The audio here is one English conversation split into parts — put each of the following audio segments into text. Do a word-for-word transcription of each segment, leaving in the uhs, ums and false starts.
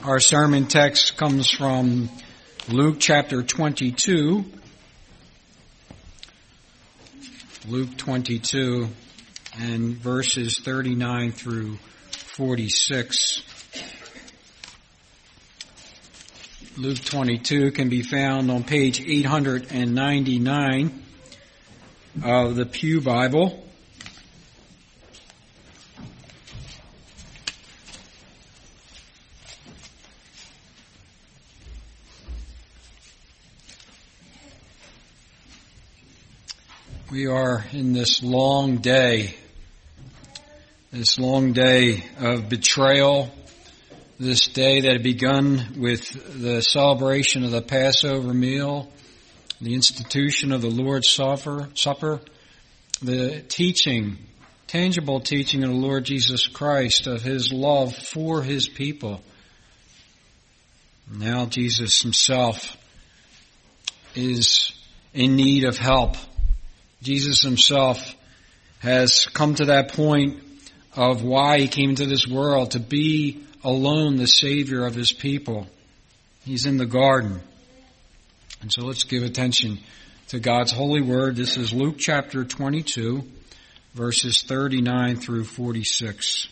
Our sermon text comes from Luke chapter twenty-two. Luke twenty-two and verses thirty-nine through forty-six. Luke twenty-two can be found on page eight hundred ninety-nine of the Pew Bible. We are in this long day, this long day of betrayal, this day that had begun with the celebration of the Passover meal, the institution of the Lord's Supper, supper, the teaching, tangible teaching of the Lord Jesus Christ, of His love for His people. Now Jesus Himself is in need of help. Jesus Himself has come to that point of why He came into this world, to be alone the Savior of His people. He's in the garden. And so let's give attention to God's holy word. This is Luke chapter twenty-two, verses thirty-nine through forty-six.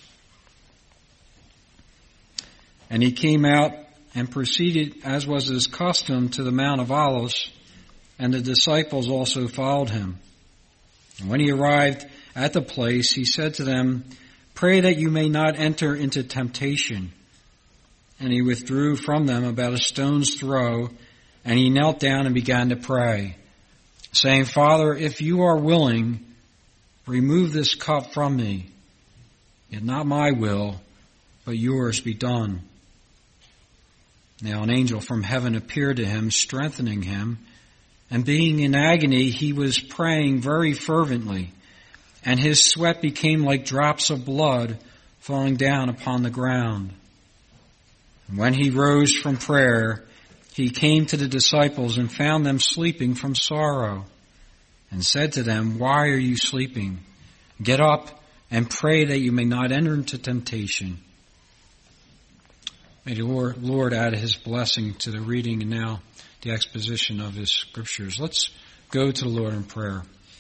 And He came out and proceeded, as was His custom, to the Mount of Olives, and the disciples also followed Him. And when He arrived at the place, He said to them, "Pray that you may not enter into temptation." And He withdrew from them about a stone's throw, and He knelt down and began to pray, saying, "Father, if you are willing, remove this cup from me. Yet not my will, but yours be done." Now an angel from heaven appeared to Him, strengthening Him. And being in agony, He was praying very fervently, and His sweat became like drops of blood falling down upon the ground. And when He rose from prayer, He came to the disciples and found them sleeping from sorrow, and said to them, "Why are you sleeping? Get up and pray that you may not enter into temptation." May the Lord add His blessing to the reading and now the exposition of His scriptures. Let's go to the Lord in prayer.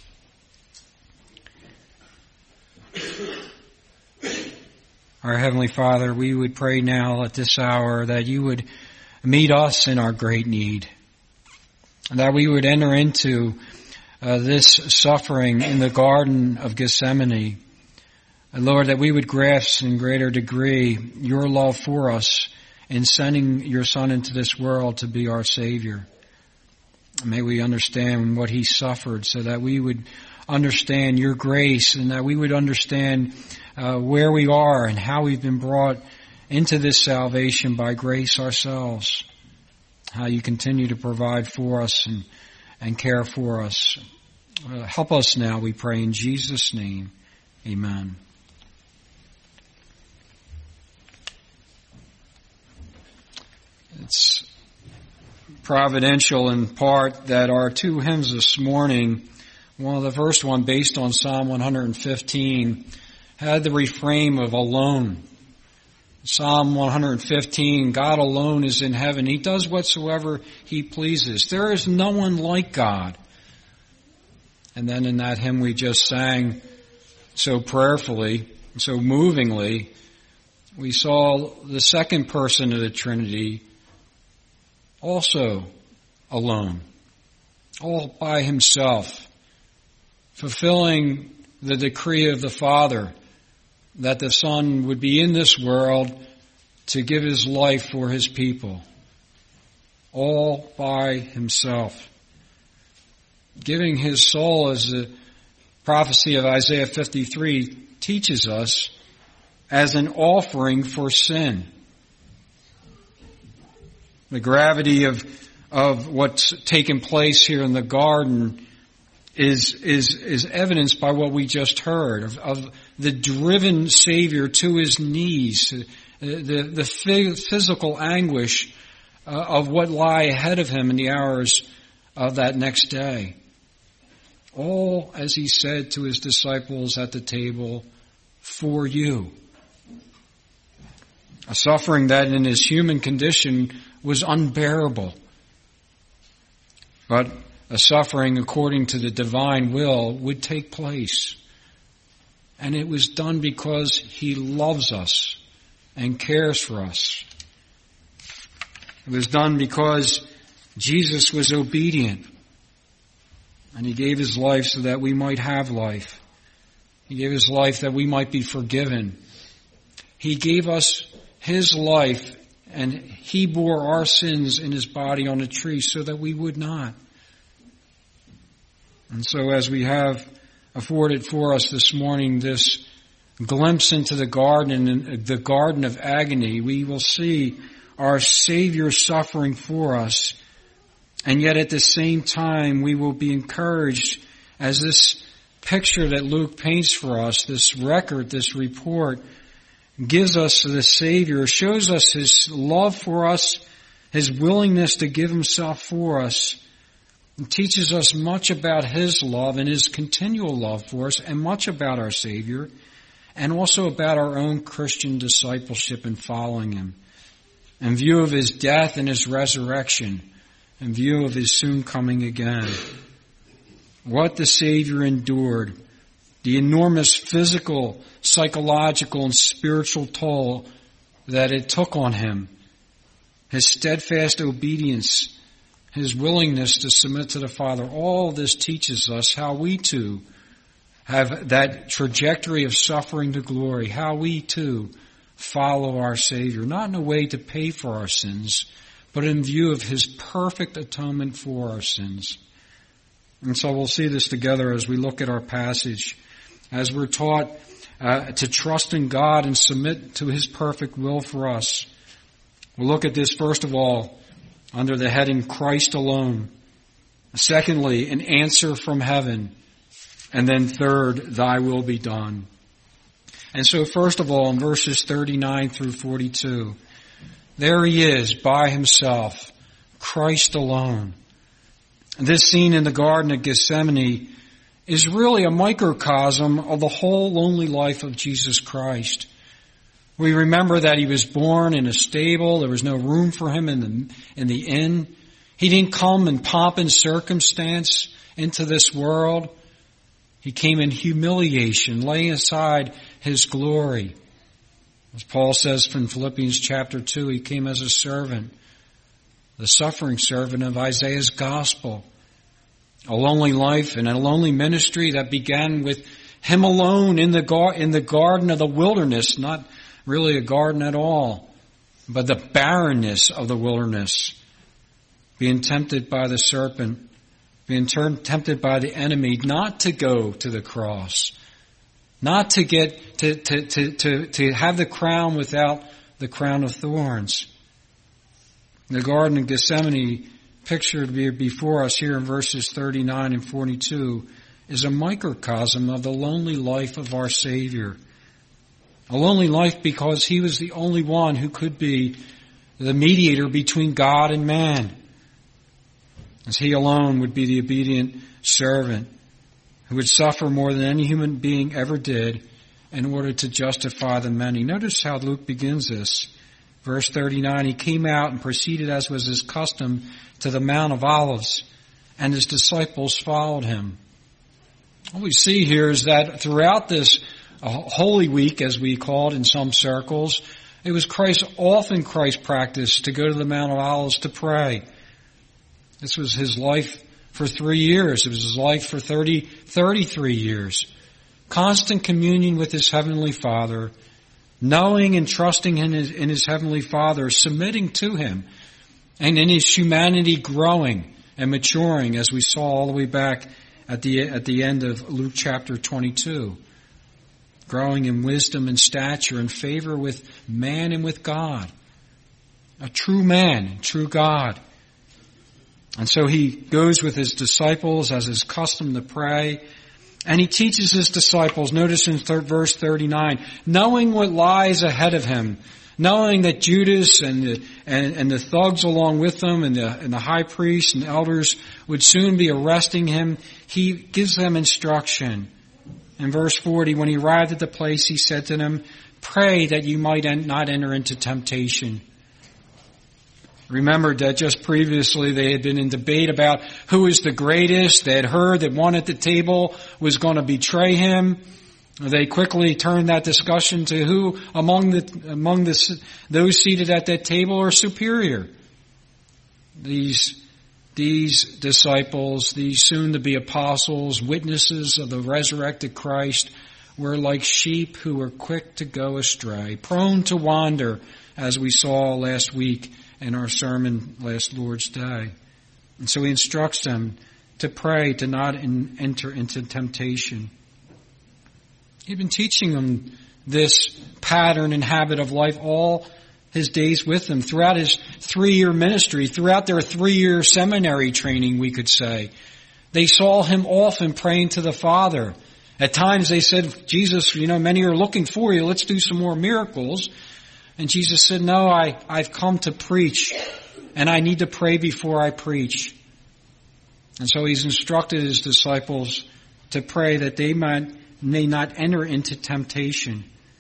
Our Heavenly Father, we would pray now at this hour that You would meet us in our great need, and that we would enter into uh, this suffering in the Garden of Gethsemane. And Lord, that we would grasp in greater degree Your love for us in sending Your Son into this world to be our Savior. May we understand what He suffered so that we would understand Your grace, and that we would understand uh, where we are and how we've been brought into this salvation by grace ourselves. How You continue to provide for us and, and care for us. Uh, help us now, we pray in Jesus' name. Amen. It's providential in part that our two hymns this morning, one of the first one based on Psalm one fifteen, had the refrain of alone. Psalm one fifteen, God alone is in heaven. He does whatsoever He pleases. There is no one like God. And then in that hymn we just sang so prayerfully, so movingly, we saw the second person of the Trinity also alone, all by Himself, fulfilling the decree of the Father that the Son would be in this world to give His life for His people, all by Himself, giving His soul, as the prophecy of Isaiah fifty-three teaches us, as an offering for sin. The gravity of of what's taken place here in the garden is is is evidenced by what we just heard of, of the driven Savior to His knees, the the physical anguish uh, of what lie ahead of Him in the hours of that next day. All, as He said to His disciples at the table, for you. A suffering that in his human condition was unbearable. But a suffering according to the divine will would take place. And it was done because he loves us and cares for us. It was done because Jesus was obedient. And he gave his life so that we might have life. He gave his life that we might be forgiven. He gave us his life, and he bore our sins in his body on a tree so that we would not. And so as we have afforded for us this morning this glimpse into the garden, the garden of agony, we will see our Savior suffering for us. And yet at the same time, we will be encouraged as this picture that Luke paints for us, this record, this report, gives us the Savior, shows us his love for us, his willingness to give himself for us, and teaches us much about his love and his continual love for us, and much about our Savior, and also about our own Christian discipleship and following him. In view of his death and his resurrection, in view of his soon coming again. What the Savior endured, the enormous physical, psychological, and spiritual toll that it took on him, his steadfast obedience, his willingness to submit to the Father, all this teaches us how we too have that trajectory of suffering to glory, how we too follow our Savior, not in a way to pay for our sins, but in view of his perfect atonement for our sins. And so we'll see this together as we look at our passage, as we're taught uh, to trust in God and submit to his perfect will for us. We'll look at this first of all under the heading Christ alone. Secondly, an answer from heaven. And then third, thy will be done. And so first of all, in verses thirty-nine through forty-two, there he is by himself, Christ alone. This scene in the Garden of Gethsemane is really a microcosm of the whole lonely life of Jesus Christ. We remember that he was born in a stable. There was no room for him in the, in the inn. He didn't come in pomp and circumstance into this world. He came in humiliation, laying aside his glory. As Paul says from Philippians chapter two, he came as a servant, the suffering servant of Isaiah's gospel. A lonely life and a lonely ministry that began with him alone in the gar- in the garden of the wilderness, not really a garden at all, but the barrenness of the wilderness, being tempted by the serpent, being turned, tempted by the enemy not to go to the cross, not to get to, to, to, to, to have the crown without the crown of thorns. The Garden of Gethsemane, pictured before us here in verses thirty-nine and forty-two, is a microcosm of the lonely life of our Savior. A lonely life because he was the only one who could be the mediator between God and man. As he alone would be the obedient servant who would suffer more than any human being ever did in order to justify the many. Notice how Luke begins this. Verse thirty-nine, he came out and proceeded as was his custom to the Mount of Olives, and his disciples followed him. What we see here is that throughout this uh, Holy Week, as we call it in some circles, it was Christ, often Christ's practice to go to the Mount of Olives to pray. This was his life for three years. It was his life for thirty, thirty-three years. Constant communion with his Heavenly Father, knowing and trusting in his, in his Heavenly Father, submitting to him, and in his humanity growing and maturing, as we saw all the way back at the at the end of Luke chapter twenty-two. Growing in wisdom and stature and favor with man and with God. A true man, true God. And so he goes with his disciples as his custom to pray. And he teaches his disciples, notice in third, verse thirty-nine, knowing what lies ahead of him, knowing that Judas and the, and, and the thugs along with them and the, and the high priests and elders would soon be arresting him, he gives them instruction. In verse forty, when he arrived at the place, he said to them, pray that you might not enter into temptation. Remembered that just previously they had been in debate about who is the greatest. They had heard that one at the table was going to betray him. They quickly turned that discussion to who among the among the, those seated at that table are superior. These these disciples, these soon-to-be apostles, witnesses of the resurrected Christ, were like sheep who were quick to go astray, prone to wander, as we saw last week in our sermon last Lord's Day. And so he instructs them to pray to not in, enter into temptation. He'd been teaching them this pattern and habit of life all his days with them, throughout his three-year ministry, throughout their three-year seminary training, we could say. They saw him often praying to the Father. At times they said, Jesus, you know, many are looking for you. Let's do some more miracles. And Jesus said, no, I, I've come to preach, and I need to pray before I preach. And so he's instructed his disciples to pray that they might, may not enter into temptation.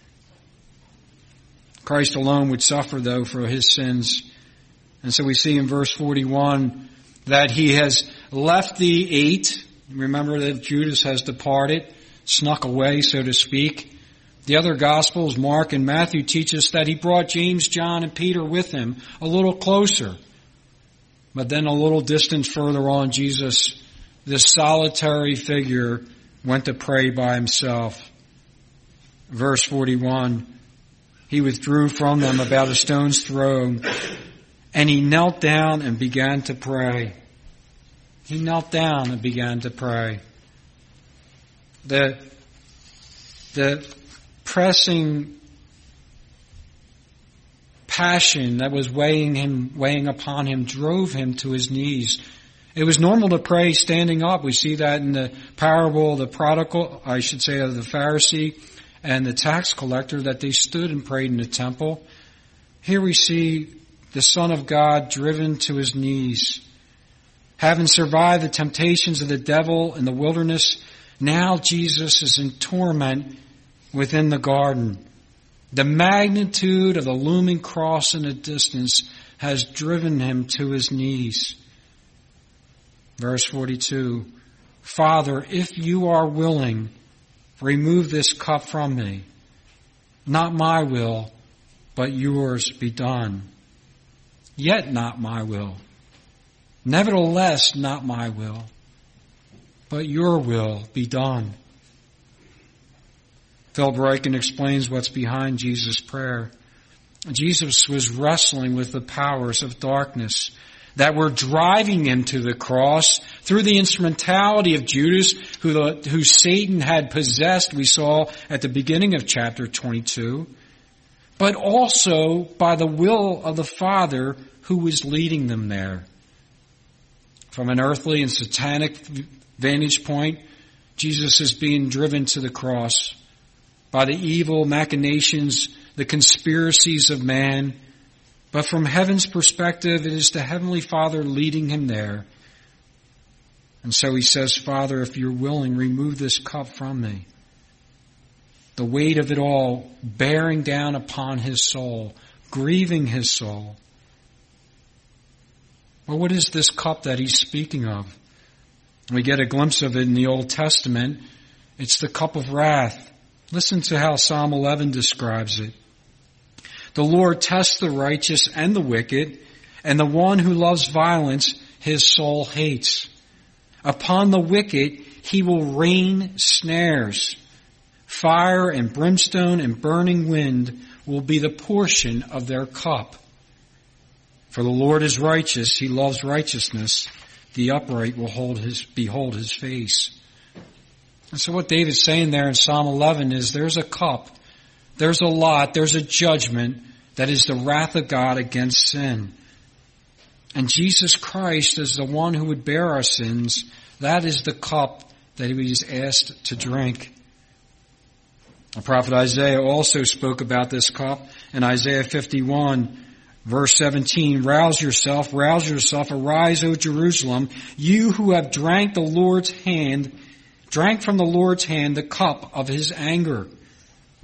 Christ alone would suffer, though, for his sins. And so we see in verse forty-one that he has left the eight. Remember that Judas has departed, snuck away, so to speak. The other Gospels, Mark and Matthew, teach us that he brought James, John, and Peter with him a little closer. But then a little distance further on, Jesus, this solitary figure, went to pray by himself. Verse forty-one, he withdrew from them about a stone's throw, and he knelt down and began to pray. He knelt down and began to pray. The, the pressing passion that was weighing him, weighing upon him, drove him to his knees. It was normal to pray standing up. We see that in the parable of the prodigal, I should say, of the Pharisee and the tax collector, that they stood and prayed in the temple. Here we see the Son of God driven to his knees. Having survived the temptations of the devil in the wilderness, now Jesus is in torment within the garden. The magnitude of the looming cross in the distance has driven him to his knees. Verse forty-two, Father, if you are willing, remove this cup from me. Not my will, but yours be done. Yet not my will. Nevertheless, not my will, but your will be done. Philip Ryken explains what's behind Jesus' prayer. Jesus was wrestling with the powers of darkness that were driving him to the cross through the instrumentality of Judas, who, the, who Satan had possessed, we saw at the beginning of chapter twenty-two, but also by the will of the Father who was leading them there. From an earthly and satanic vantage point, Jesus is being driven to the cross by the evil machinations, the conspiracies of man. But from heaven's perspective, it is the Heavenly Father leading him there. And so he says, Father, if you're willing, remove this cup from me. The weight of it all bearing down upon his soul, grieving his soul. Well, what is this cup that he's speaking of? We get a glimpse of it in the Old Testament. It's the cup of wrath. Listen to how Psalm eleven describes it. The Lord tests the righteous and the wicked, and the one who loves violence his soul hates. Upon the wicked he will rain snares. Fire and brimstone and burning wind will be the portion of their cup. For the Lord is righteous, he loves righteousness. The upright will hold his, behold his face. And so what David's saying there in Psalm eleven is there's a cup, there's a lot, there's a judgment that is the wrath of God against sin. And Jesus Christ is the one who would bear our sins. That is the cup that he was asked to drink. The prophet Isaiah also spoke about this cup in Isaiah fifty-one, verse seventeen. Rouse yourself, rouse yourself, arise, O Jerusalem, you who have drank the Lord's hand, drank from the Lord's hand the cup of his anger.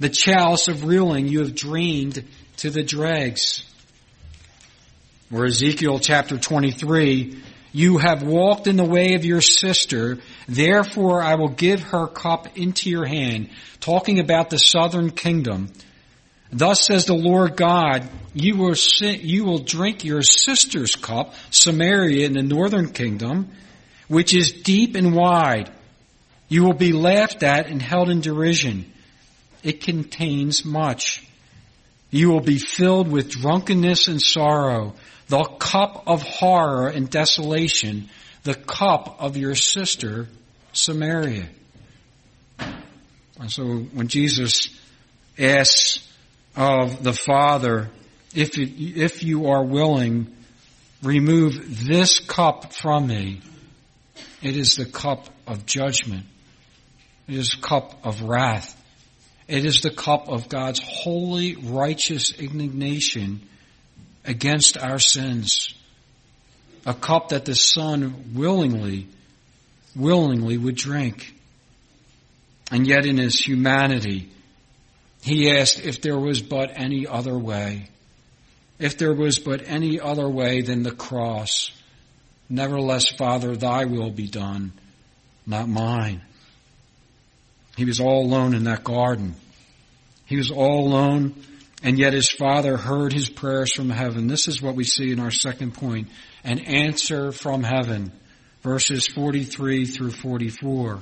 The chalice of ruling you have drained to the dregs. Or Ezekiel chapter twenty-three, you have walked in the way of your sister, therefore I will give her cup into your hand. Talking about the southern kingdom. Thus says the Lord God, you will, you will drink your sister's cup, Samaria in the northern kingdom, which is deep and wide. You will be laughed at and held in derision. It contains much. You will be filled with drunkenness and sorrow, the cup of horror and desolation, the cup of your sister, Samaria. And so when Jesus asks of the Father, if it, if you are willing, remove this cup from me, it is the cup of judgment. It is a cup of wrath. It is the cup of God's holy, righteous indignation against our sins. A cup that the Son willingly, willingly would drink. And yet in his humanity, he asked if there was but any other way. If there was but any other way than the cross. Nevertheless, Father, thy will be done, not mine. He was all alone in that garden. He was all alone, and yet his Father heard his prayers from heaven. This is what we see in our second point, an answer from heaven, verses forty-three through forty-four.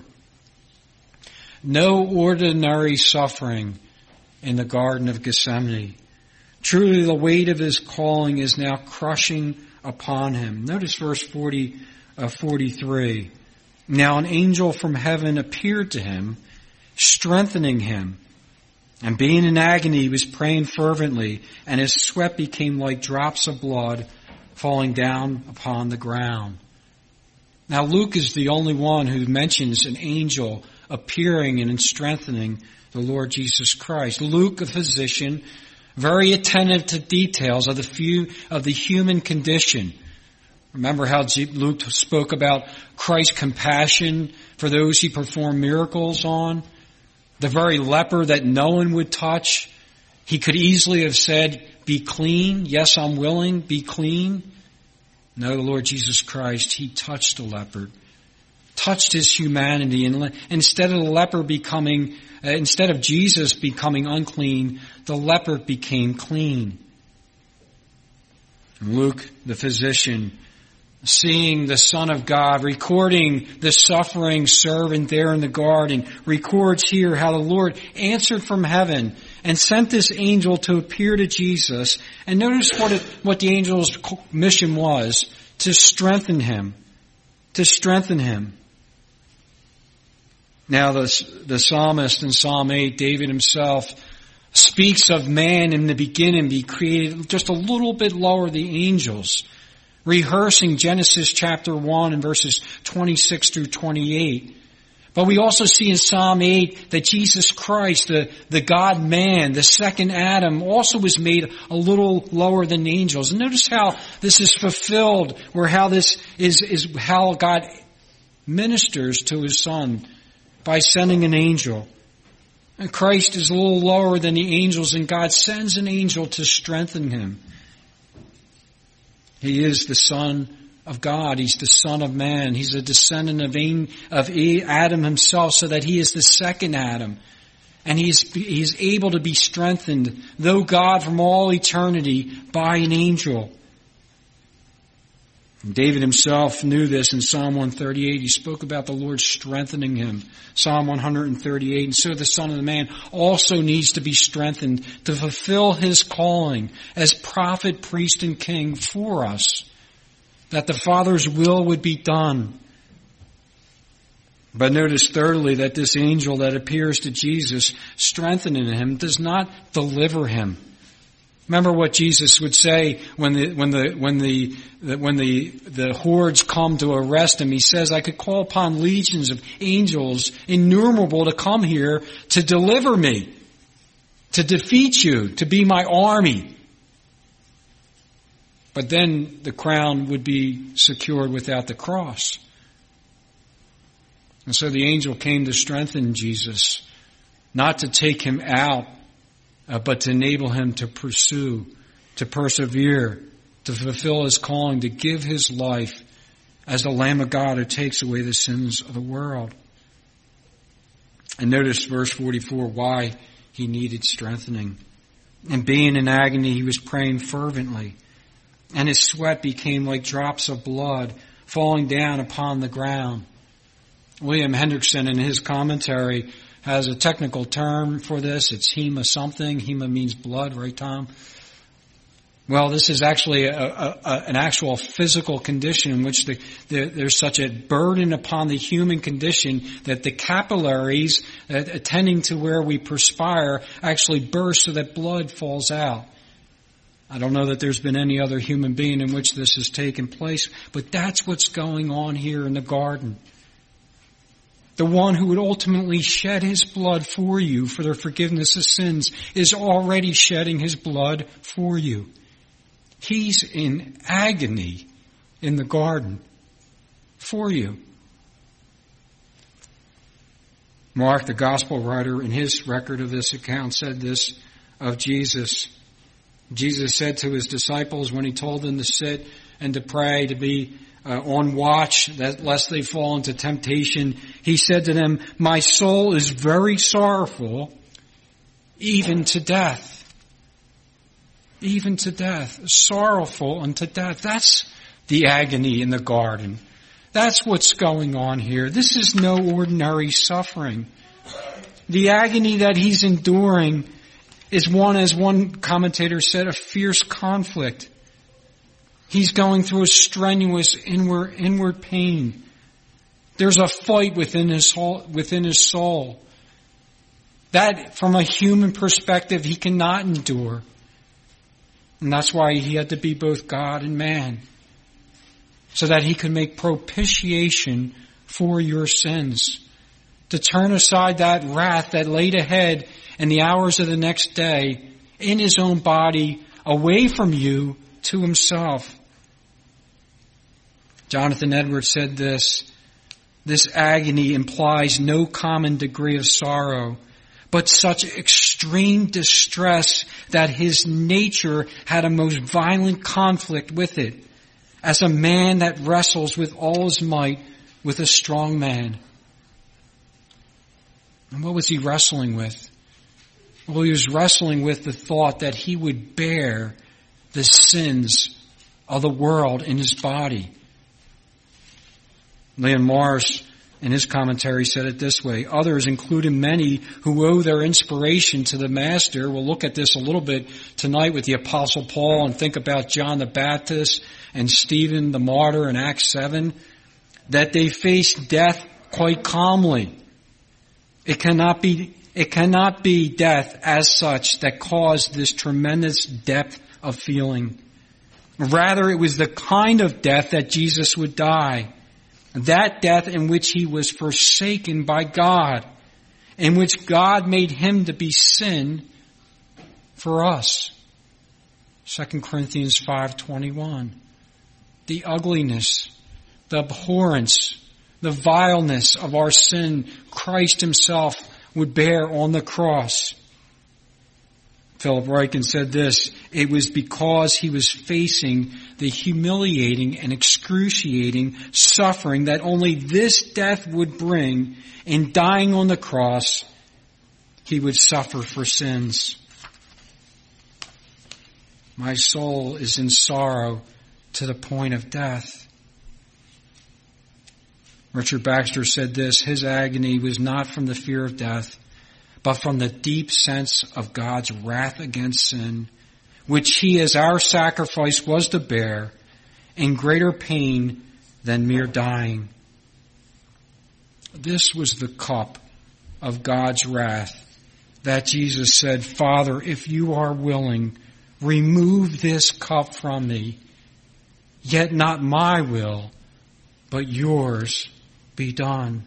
No ordinary suffering in the Garden of Gethsemane. Truly the weight of his calling is now crushing upon him. Notice verse forty, uh, forty-three. Now an angel from heaven appeared to him, strengthening him. And being in agony, he was praying fervently, and his sweat became like drops of blood falling down upon the ground. Now Luke is the only one who mentions an angel appearing and strengthening the Lord Jesus Christ. Luke, a physician, very attentive to details of the few of the human condition. Remember how Luke spoke about Christ's compassion for those he performed miracles on? The very leper that no one would touch. He could easily have said, be clean. Yes, I'm willing. Be clean. No, the Lord Jesus Christ, he touched the leper. Touched his humanity. And instead of the leper becoming, uh, instead of Jesus becoming unclean, the leper became clean. And Luke, the physician, seeing the Son of God, recording the suffering servant there in the garden, records here how the Lord answered from heaven and sent this angel to appear to Jesus. And notice what it, what the angel's mission was, to strengthen him, to strengthen him. Now the, the psalmist in Psalm eight, David himself, speaks of man in the beginning be created just a little bit lower than the angels, rehearsing Genesis chapter one and verses twenty-six through twenty-eight. But we also see in Psalm eight that Jesus Christ, the, the God-man, the second Adam, also was made a little lower than the angels. And notice how this is fulfilled, or how this is, is how God ministers to his Son by sending an angel. And Christ is a little lower than the angels, and God sends an angel to strengthen him. He is the Son of God. He's the Son of Man. He's a descendant of Adam himself, so that he is the second Adam. And he is, he is able to be strengthened, though God from all eternity, by an angel. And David himself knew this in Psalm one thirty-eight. He spoke about the Lord strengthening him. Psalm one thirty-eight. And so the Son of the Man also needs to be strengthened to fulfill his calling as prophet, priest, and king for us, that the Father's will would be done. But notice thirdly that this angel that appears to Jesus strengthening him does not deliver him. Remember what Jesus would say when the when the when the when the the hordes come to arrest him. He says, "I could call upon legions of angels, innumerable, to come here to deliver me, to defeat you, to be my army." But then the crown would be secured without the cross. And so the angel came to strengthen Jesus. not to take him out, uh, but to enable him to pursue, to persevere, to fulfill his calling, to give his life as the Lamb of God who takes away the sins of the world. And notice verse forty-four, why he needed strengthening. And being in agony, he was praying fervently, and his sweat became like drops of blood falling down upon the ground. William Hendrickson, in his commentary, has a technical term for this. It's hema something. Hema means blood, right, Tom? Well, this is actually a, a, a, an actual physical condition in which the, the, there's such a burden upon the human condition that the capillaries uh, attending to where we perspire actually burst so that blood falls out. I don't know that there's been any other human being in which this has taken place, but that's what's going on here in the garden. The one who would ultimately shed his blood for you for the forgiveness of sins is already shedding his blood for you. He's in agony in the garden for you. Mark, the gospel writer, in his record of this account, said this of Jesus. Jesus said to his disciples when he told them to sit and to pray, to be uh, on watch, that lest they fall into temptation, he said to them, "My soul is very sorrowful, even to death." Even to death. Sorrowful unto death. That's the agony in the garden. That's what's going on here. This is no ordinary suffering. The agony that he's enduring is one, as one commentator said, a fierce conflict. He's going through a strenuous inward, inward pain. There's a fight within his soul, within his soul. That, from a human perspective, he cannot endure. And that's why he had to be both God and man, so that he could make propitiation for your sins, to turn aside that wrath that laid ahead in the hours of the next day in his own body, away from you to himself. Jonathan Edwards said this, "This agony implies no common degree of sorrow, but such extreme distress that his nature had a most violent conflict with it, as a man that wrestles with all his might with a strong man." And what was he wrestling with? Well, he was wrestling with the thought that he would bear the sins of the world in his body. Leon Morris, in his commentary, said it this way: others, including many who owe their inspiration to the Master, we'll look at this a little bit tonight with the Apostle Paul and think about John the Baptist and Stephen the martyr in Acts seven, that they faced death quite calmly. It cannot be, it cannot be death as such that caused this tremendous depth of feeling. Rather, it was the kind of death that Jesus would die. That death in which he was forsaken by God, in which God made him to be sin for us. Second Corinthians five twenty-one. The ugliness, the abhorrence, the vileness of our sin, Christ himself would bear on the cross. Philip Ryken said this: it was because he was facing the humiliating and excruciating suffering that only this death would bring. In dying on the cross, he would suffer for sins. My soul is in sorrow to the point of death. Richard Baxter said this: his agony was not from the fear of death, but from the deep sense of God's wrath against sin, which he as our sacrifice was to bear, in greater pain than mere dying. This was the cup of God's wrath that Jesus said, "Father, if you are willing, remove this cup from me. Yet not my will, but yours be done."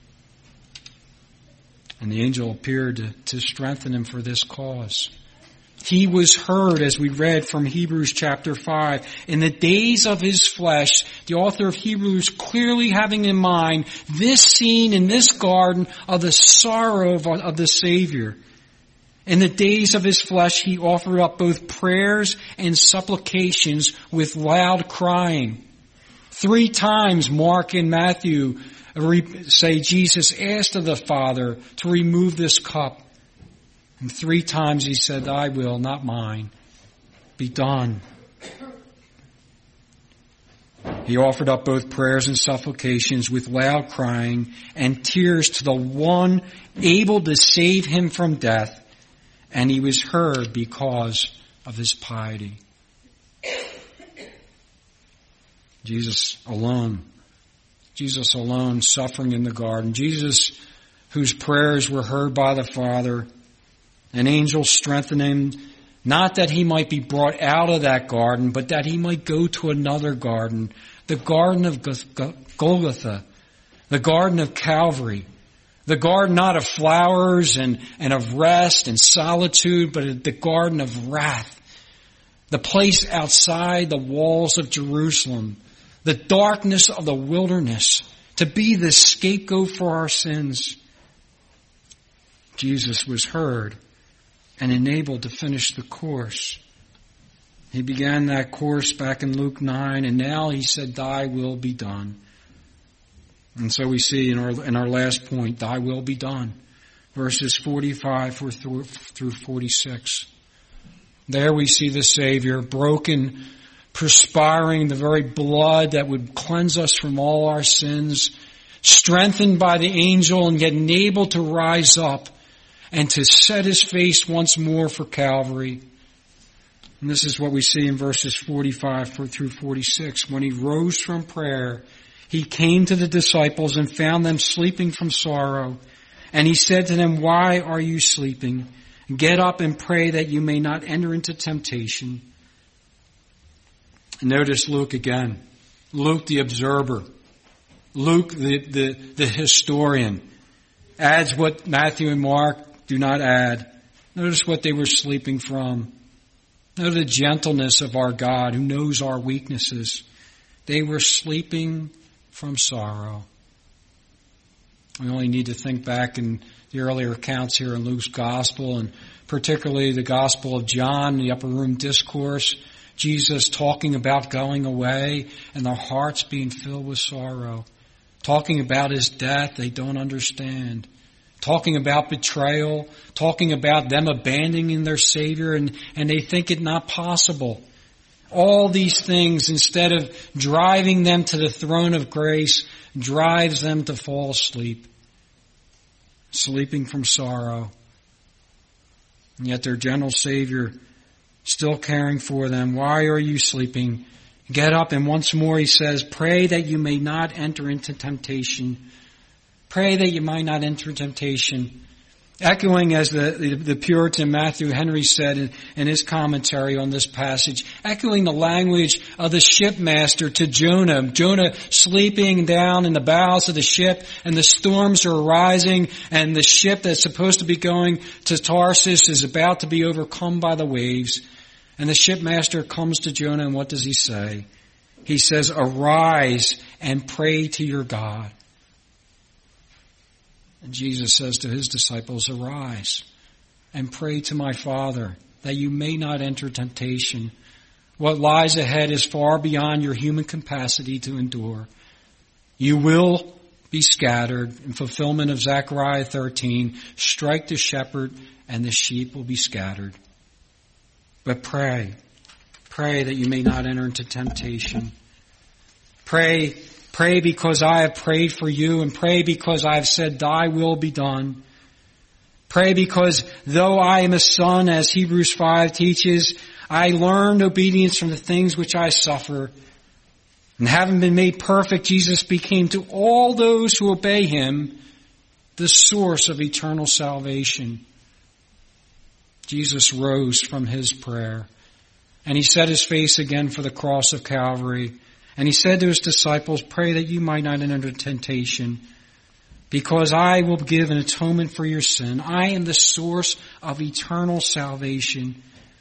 And the angel appeared to, to strengthen him for this cause. He was heard, as we read from Hebrews chapter five. In the days of his flesh, the author of Hebrews clearly having in mind this scene in this garden of the sorrow of, of the Savior. In the days of his flesh, he offered up both prayers and supplications with loud crying. Three times Mark and Matthew say Jesus asked of the Father to remove this cup. And three times he said, "Thy will, not mine, be done." He offered up both prayers and supplications with loud crying and tears to the one able to save him from death, and he was heard because of his piety. Jesus alone, Jesus alone suffering in the garden, Jesus whose prayers were heard by the Father. An angel strengthened him, not that he might be brought out of that garden, but that he might go to another garden, the garden of Golgotha, the garden of Calvary, the garden not of flowers and, and of rest and solitude, but the garden of wrath, the place outside the walls of Jerusalem, the darkness of the wilderness, to be the scapegoat for our sins. Jesus was heard and enabled to finish the course. He began that course back in Luke nine, and now he said, "Thy will be done." And so we see in our in our last point, "Thy will be done," verses forty-five through forty-six. There we see the Savior broken, perspiring the very blood that would cleanse us from all our sins, strengthened by the angel and yet able to rise up and to set his face once more for Calvary. And this is what we see in verses forty-five through forty-six. When he rose from prayer, he came to the disciples and found them sleeping from sorrow. And he said to them, "Why are you sleeping? Get up and pray that you may not enter into temptation." Notice Luke again. Luke the observer. Luke the, the, the historian adds what Matthew and Mark do not add. Notice what they were sleeping from. Notice the gentleness of our God who knows our weaknesses. They were sleeping from sorrow. We only need to think back in the earlier accounts here in Luke's Gospel, and particularly the Gospel of John, the upper room discourse, Jesus talking about going away and their hearts being filled with sorrow. Talking about his death they don't understand. Talking about betrayal, talking about them abandoning their Savior, and, and they think it not possible. All these things, instead of driving them to the throne of grace, drives them to fall asleep. Sleeping from sorrow. And yet their gentle Savior still caring for them. "Why are you sleeping? Get up." And once more he says, "Pray that you may not enter into temptation." Pray that you might not enter temptation. Echoing, as the, the, the Puritan Matthew Henry said in, in his commentary on this passage, echoing the language of the shipmaster to Jonah. Jonah sleeping down in the bows of the ship, and the storms are rising, and the ship that's supposed to be going to Tarsus is about to be overcome by the waves. And the shipmaster comes to Jonah, and what does he say? He says, "Arise and pray to your God." And Jesus says to his disciples, "Arise and pray to my Father that you may not enter temptation. What lies ahead is far beyond your human capacity to endure. You will be scattered." In fulfillment of Zechariah thirteen, "Strike the shepherd and the sheep will be scattered." But pray, pray that you may not enter into temptation. Pray, pray because I have prayed for you, and pray because I have said, "Thy will be done." Pray because though I am a son, as Hebrews five teaches, I learned obedience from the things which I suffer. And having been made perfect, Jesus became to all those who obey him the source of eternal salvation. Jesus rose from his prayer, and he set his face again for the cross of Calvary. And he said to his disciples, "Pray that you might not enter into temptation, because I will give an atonement for your sin. I am the source of eternal salvation.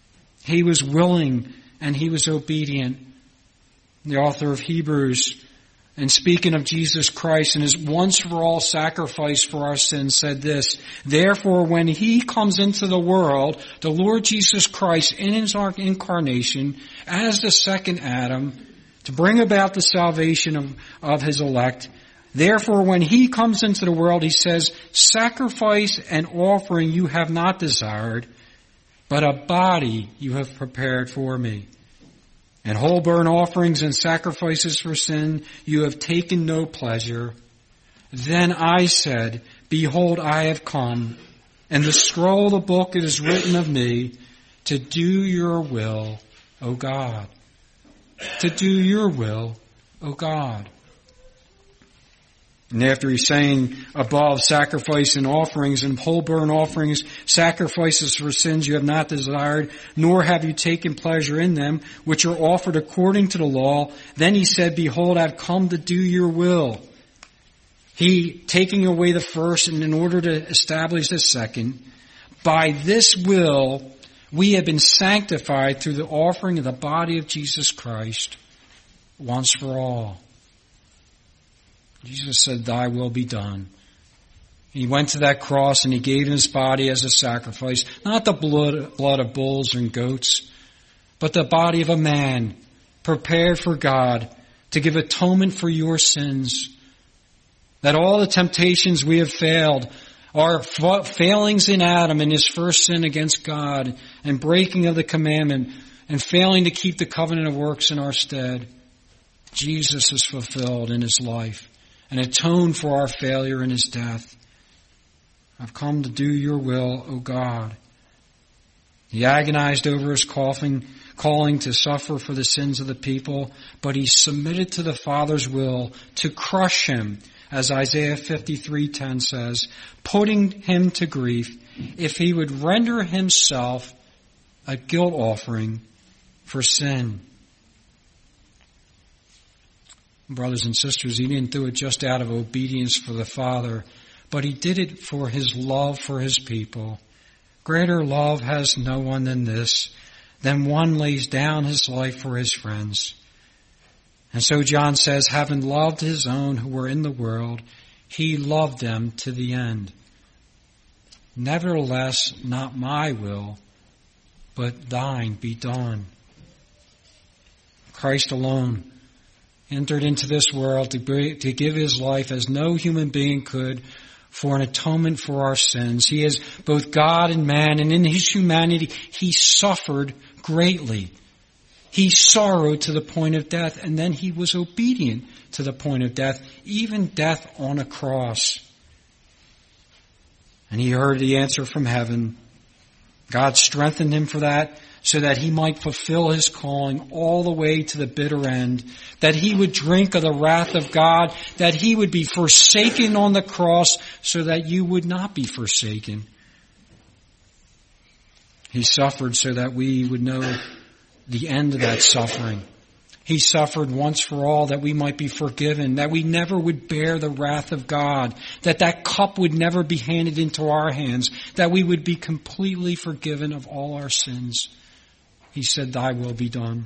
He was willing and he was obedient. The author of Hebrews, and speaking of Jesus Christ and his once-for-all sacrifice for our sins, said this, therefore, when he comes into the world, the Lord Jesus Christ in his incarnation as the second Adam, to bring about the salvation of, of his elect, therefore, when he comes into the world, he says, sacrifice and offering you have not desired, but a body you have prepared for me. And whole burnt offerings and sacrifices for sin you have taken no pleasure. Then I said, behold, I have come, and the scroll of the book it is written of me, to do your will, O God. To do your will, O God. And after he's saying above sacrifice and offerings and whole burnt offerings, sacrifices for sins you have not desired, nor have you taken pleasure in them, which are offered according to the law, then he said, behold, I've come to do your will. He, taking away the first and in order to establish the second, by this will we have been sanctified through the offering of the body of Jesus Christ once for all. Jesus said, thy will be done. He went to that cross and he gave his body as a sacrifice, not the blood, blood of bulls and goats, but the body of a man prepared for God to give atonement for your sins. That all the temptations we have failed, our failings in Adam in his first sin against God and breaking of the commandment and failing to keep the covenant of works in our stead, Jesus has fulfilled in his life and atoned for our failure in his death. I've come to do your will, O God. He agonized over his coughing, calling to suffer for the sins of the people, but he submitted to the Father's will to crush him, as Isaiah fifty-three ten says, putting him to grief if he would render himself a guilt offering for sin. Brothers and sisters, he didn't do it just out of obedience for the Father, but he did it for his love for his people. Greater love has no one than this, than one lays down his life for his friends. And so John says, having loved his own who were in the world, he loved them to the end. Nevertheless, not my will, but thine be done. Christ alone entered into this world to, be, to give his life as no human being could for an atonement for our sins. He is both God and man, and in his humanity he suffered greatly. He sorrowed to the point of death, and then he was obedient to the point of death, even death on a cross. And he heard the answer from heaven. God strengthened him for that, so that he might fulfill his calling all the way to the bitter end, that he would drink of the wrath of God, that he would be forsaken on the cross so that you would not be forsaken. He suffered so that we would know the end of that suffering. He suffered once for all that we might be forgiven, that we never would bear the wrath of God, that that cup would never be handed into our hands, that we would be completely forgiven of all our sins. He said, thy will be done.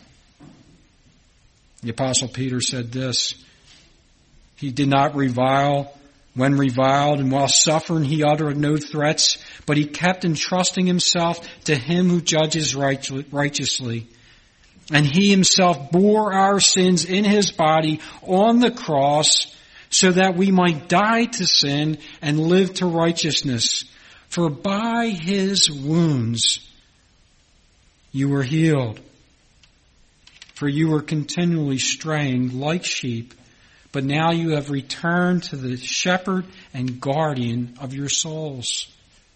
The Apostle Peter said this, he did not revile when reviled, and while suffering he uttered no threats, but he kept entrusting himself to him who judges righteously. And he himself bore our sins in his body on the cross so that we might die to sin and live to righteousness. For by his wounds you were healed. For you were continually straying like sheep, but now you have returned to the shepherd and guardian of your souls.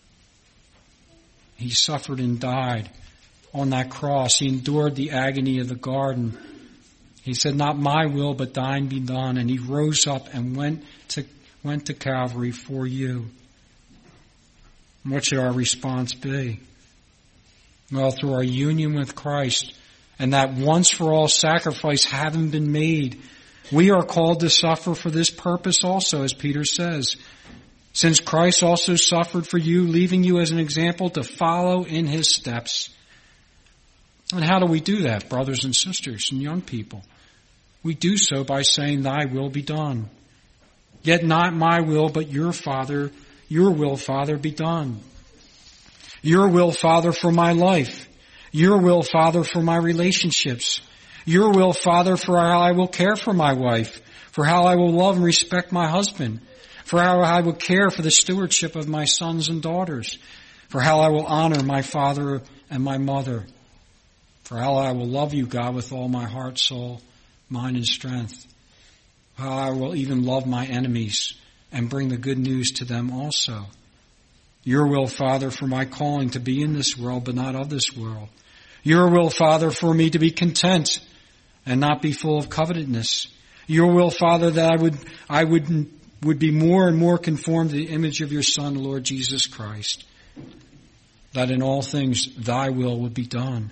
He suffered and died on that cross. He endured the agony of the garden. He said, not my will, but thine be done. And he rose up and went to, went to Calvary for you. And what should our response be? Well, through our union with Christ and that once for all sacrifice having been made, we are called to suffer for this purpose also, as Peter says. Since Christ also suffered for you, leaving you as an example to follow in his steps. And how do we do that, brothers and sisters and young people? We do so by saying, thy will be done. Yet not my will, but your Father, your will, Father, be done. Your will, Father, for my life. Your will, Father, for my relationships. Your will, Father, for how I will care for my wife, for how I will love and respect my husband, for how I will care for the stewardship of my sons and daughters, for how I will honor my father and my mother, for how I will love you, God, with all my heart, soul, mind, and strength, how I will even love my enemies and bring the good news to them also. Your will, Father, for my calling to be in this world, but not of this world. Your will, Father, for me to be content and not be full of covetousness. Your will, Father, that I would, I would, would be more and more conformed to the image of your Son, Lord Jesus Christ. That in all things thy will would be done.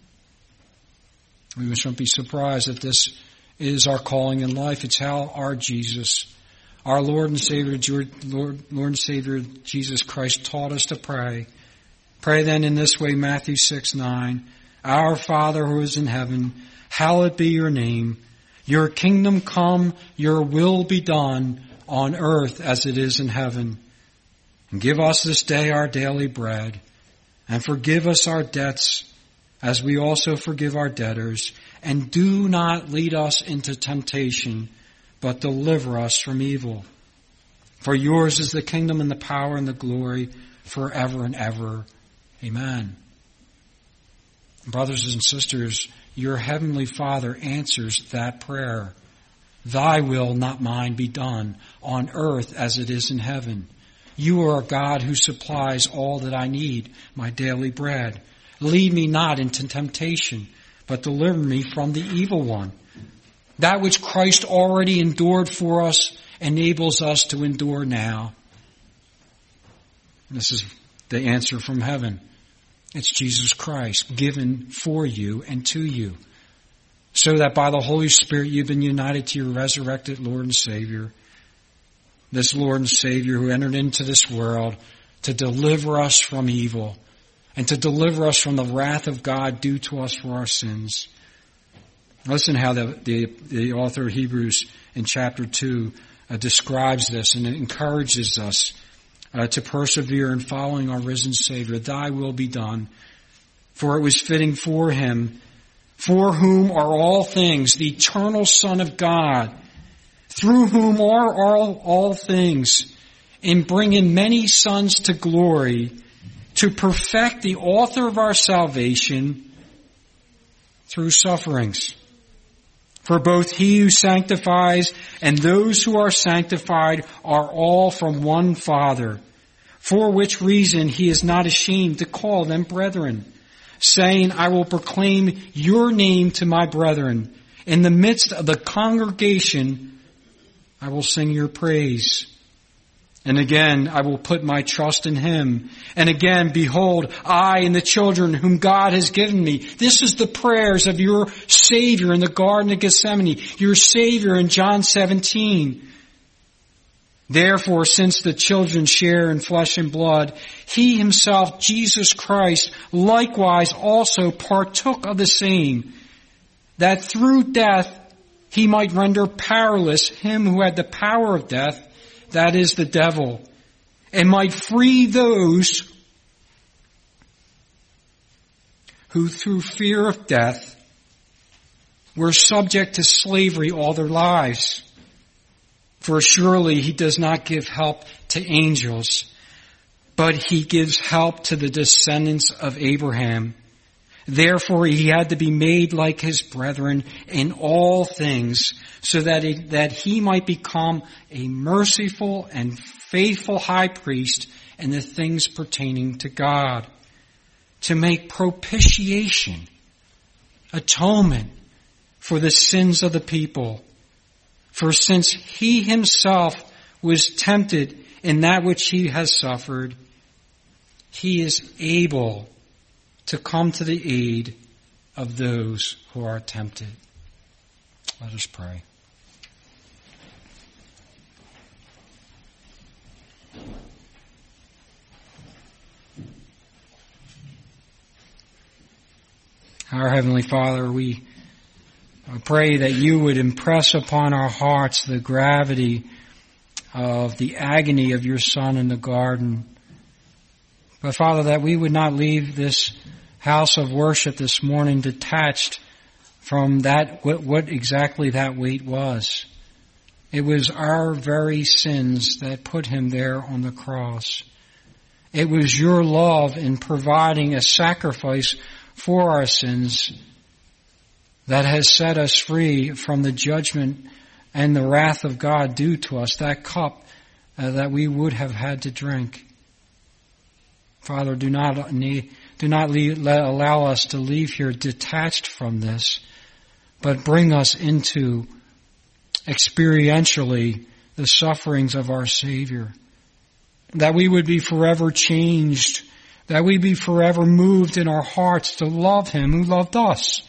We shouldn't be surprised that this is our calling in life. It's how our Jesus, our Lord and Savior, Lord, Lord and Savior Jesus Christ taught us to pray. Pray then in this way, Matthew six nine. Our Father who is in heaven, hallowed be your name. Your kingdom come, your will be done on earth as it is in heaven. And give us this day our daily bread. And forgive us our debts as we also forgive our debtors. And do not lead us into temptation, but deliver us from evil. For yours is the kingdom and the power and the glory forever and ever. Amen. Brothers and sisters, your heavenly Father answers that prayer. Thy will, not mine, be done on earth as it is in heaven. You are a God who supplies all that I need, my daily bread. Lead me not into temptation, but deliver me from the evil one. That which Christ already endured for us enables us to endure now. This is the answer from heaven. It's Jesus Christ given for you and to you, so that by the Holy Spirit you've been united to your resurrected Lord and Savior. This Lord and Savior who entered into this world to deliver us from evil and to deliver us from the wrath of God due to us for our sins. Listen how the, the, the author of Hebrews in chapter two uh, describes this and encourages us uh, to persevere in following our risen Savior. Thy will be done, for it was fitting for him, for whom are all things, the eternal Son of God, through whom are all, all things, in bringing many sons to glory, to perfect the author of our salvation through sufferings. For both he who sanctifies and those who are sanctified are all from one Father, for which reason he is not ashamed to call them brethren, saying, I will proclaim your name to my brethren. In the midst of the congregation, I will sing your praise. And again, I will put my trust in him. And again, behold, I and the children whom God has given me. This is the prayers of your Savior in the Garden of Gethsemane, your Savior in John seventeen. Therefore, since the children share in flesh and blood, he himself, Jesus Christ, likewise also partook of the same, that through death he might render powerless him who had the power of death, that is the devil, and might free those who through fear of death were subject to slavery all their lives. For surely he does not give help to angels, but he gives help to the descendants of Abraham. Therefore he had to be made like his brethren in all things, so that he, that he might become a merciful and faithful high priest in the things pertaining to God, to make propitiation, atonement for the sins of the people. For since he himself was tempted in that which he has suffered, he is able to come to the aid of those who are tempted. Let us pray. Our Heavenly Father, we pray that you would impress upon our hearts the gravity of the agony of your Son in the garden. But Father, that we would not leave this house of worship this morning detached from that, what, what exactly that weight was. It was our very sins that put him there on the cross. It was your love in providing a sacrifice for our sins that has set us free from the judgment and the wrath of God due to us, that cup uh, that we would have had to drink. Father, do not need, do not leave, let, allow us to leave here detached from this, but bring us into experientially the sufferings of our Savior. That we would be forever changed, that we be forever moved in our hearts to love him who loved us.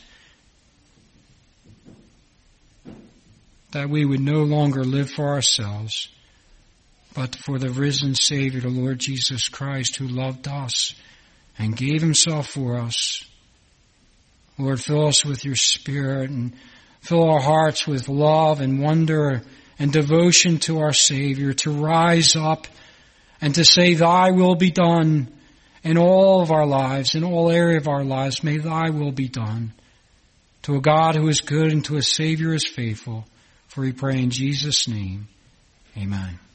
That we would no longer live for ourselves, but for the risen Savior, the Lord Jesus Christ, who loved us and gave himself for us. Lord, fill us with your Spirit and fill our hearts with love and wonder and devotion to our Savior, to rise up and to say, thy will be done in all of our lives, in all area of our lives. May thy will be done. To a God who is good and to a Savior who is faithful. For we pray in Jesus' name. Amen.